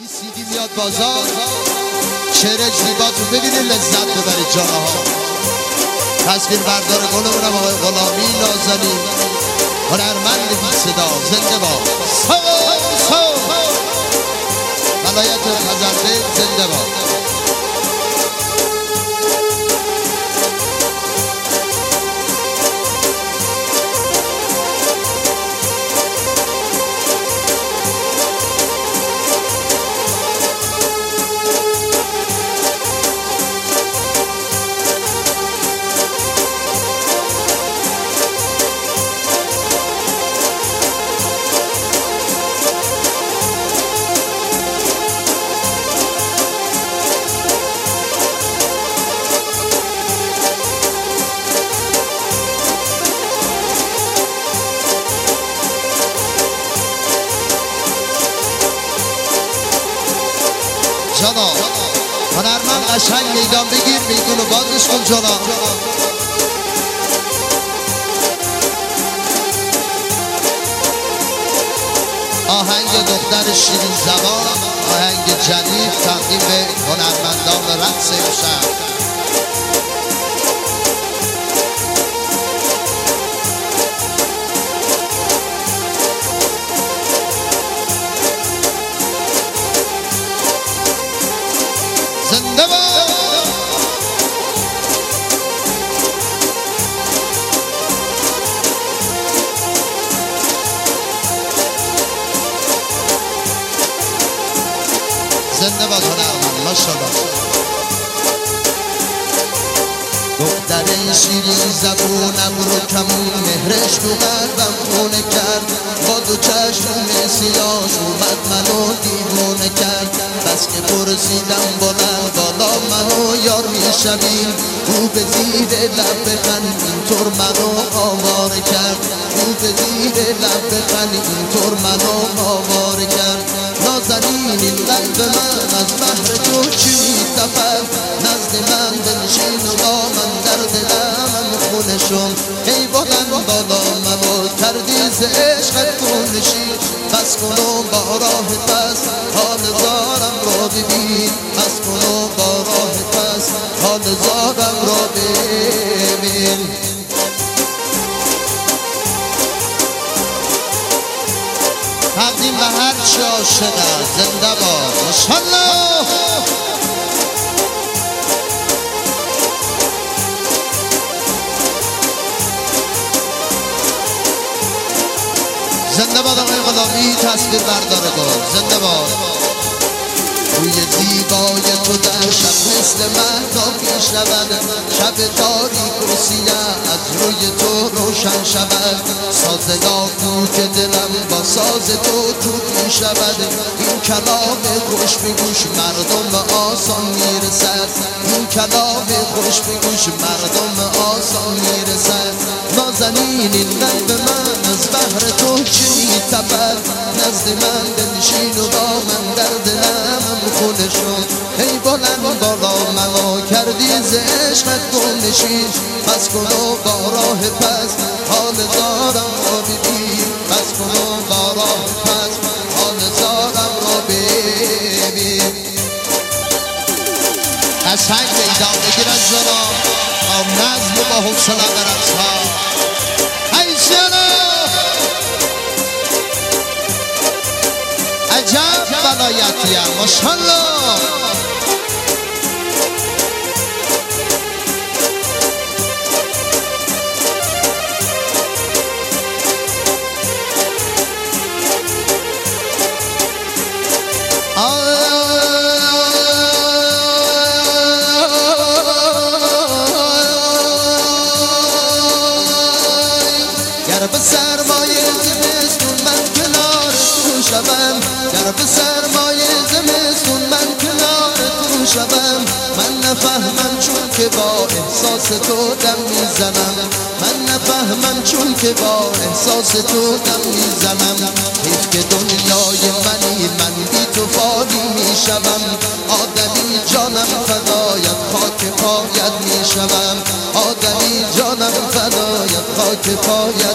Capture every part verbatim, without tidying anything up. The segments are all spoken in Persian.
این سیدی میاد بازار، شعر زیباتون ببینید لذت ببرید جاها. تصویر بردار گلمونم آقای غلامی نازنین، هنرمند بی صدا، زنده باد. سو سو ولایت خزربیل زنده باد. جانا هنرمند قشنگ میدان بگیر، میدون و بازش کن جانا. آهنگ دختر شیرین زبان، آهنگ جدید تقدیم به هنرمندان رقص امشب. زنده باد. زنده باد هنرمند ماشاءالله. دختر شیرین زبونم رو کمون، مهرش تو قلبم خونه کرد، با دو چشم سیاش اومد منو دیوونه کرد. بس که پرسیدم بلند بالا منو یار میشویم، او به زیر لب بخند اینطور منو آواره کرد. او به زیر لب بخند اینطور منو آواره کرد. نازنین این قلب من از بحر تو چی میتپد، نزد من بنشین و با من در دلم خونه شم. ای بلند بالا منو کردی ز عشقت خونشین، بس کن و با راه پس حال زارم را ببین، بس کن و با راه پس حال زارم را ببین. تقدیم به هر چی عاشق است، زنده باد ماشاءالله. زنده باد آقای غلامی تصویر بردار گل، زنده باد. روی زیبای تو در شب مثل مهتاب میشود، شب تاریک و سیاه از روی تو روشن شود. سازگاه تو که دلم با ساز تو توت میشود، این کلام خوش به گوش مردم به آسان میرسد. این کلام خوش به گوش مردم به آسان میرسد. نازنین این قلب من از بحر تو چی میتپد، نزد من بنشین و با من در دلم خونه شد. ای بلند بالا منو کردی ز عشقت گمنشین، بس کن و با راه پس حال زارم را ببین، بس کن و با راه پس حال زارم را ببین. قشنگ میدان بگیر از جانا، با نظم و با حوصله برقص ها. ای جانا عجب ولایتیم ماشاءالله. گر به سرمایه زمستون من کنار تو شوم، گر به سرمایه زمستون من کنار تو شوم. من نفهمم چون که با احساس تو دم میزنم، من نفهمم چون که با احساس تو دم میزنم. حیف که دنیای منی من بی تو فانی میشوم. آدمی جانم فدایت خاک پایت میشوم، آدمی جانم فدایت خاک پایت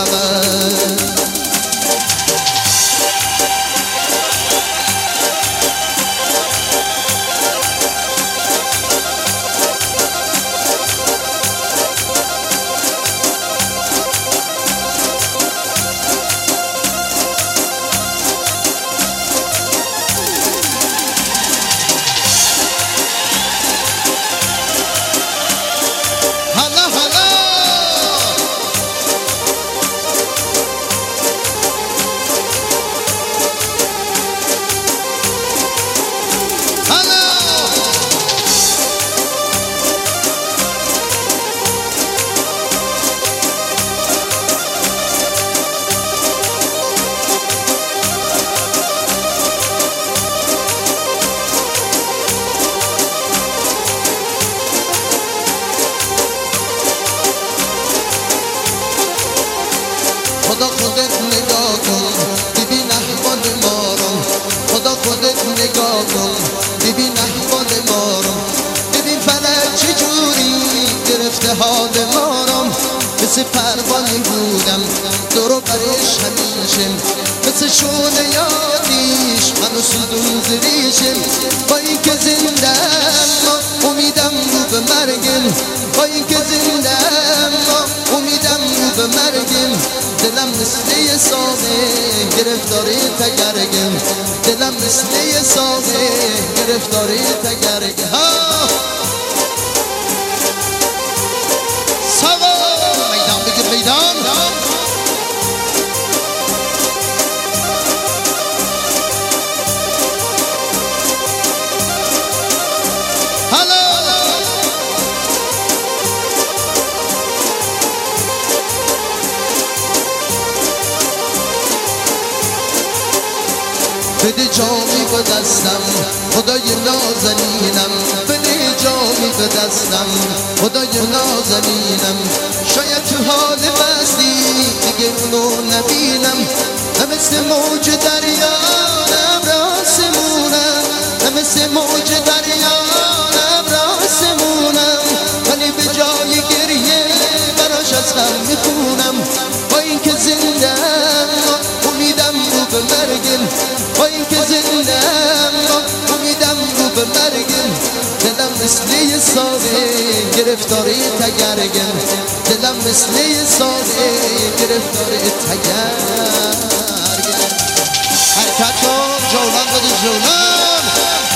میشوم. نگاه کن ببین احوال ما رو ببین فلک چجوری گرفته حال ما رو مثل پروانه بودم دورو برش همیشه مثل شعله یادیش منو سودون زریشم با این که زندم ما امیدم رو به مرگم با این که زندم ما امیدم رو به مرگم دلم مثل یه ساقه گرفتاری تگرگم دلم مثل یه ساقه گرفتاری تگرگم ها ساقا میدان بگیر میدان بده جامی به دستم خدای نازنینم بده جامی به دستم خدای نازنینم شاید تو حال بستی دیگه اونو نبینم نه مثل موج دریا نبراسمونم نه مثل موج دریا نبراسمونم ولی به جای گریه براش از هم میخونم با این که زندم امیدم رو به مرگم با این که زندم امیدم رو به مرگم دلم مثل یه ساقه گرفتاری تگرگم دلم مثل یه ساقه گرفتاری تگرگم حرکت کن جولان بده جولان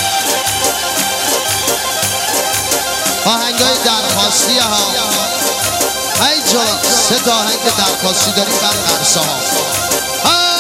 آهنگای درخواستی ها ای جولان سه تا آهنگ درخواستی داریم بر قرصه ها